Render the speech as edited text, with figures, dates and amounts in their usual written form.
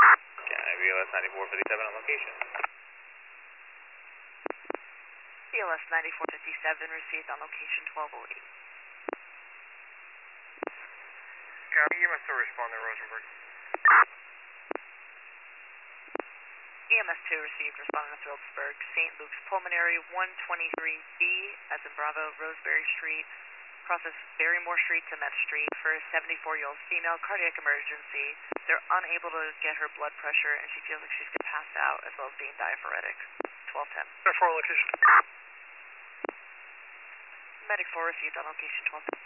BLS 9457 on location. BLS 9457 received on location 1208. Copy, you must still respond to Rosenberg. EMS 2 received, responding to Phillipsburg, St. Luke's Pulmonary, 123B, as in Bravo, Roseberry Street, crosses Barrymore Street to Met Street for a 74-year-old female, cardiac emergency. They're unable to get her blood pressure, and she feels like she's passed out, as well as being diaphoretic. 1210. Medic 4 location. Medic 4 received on location 1210.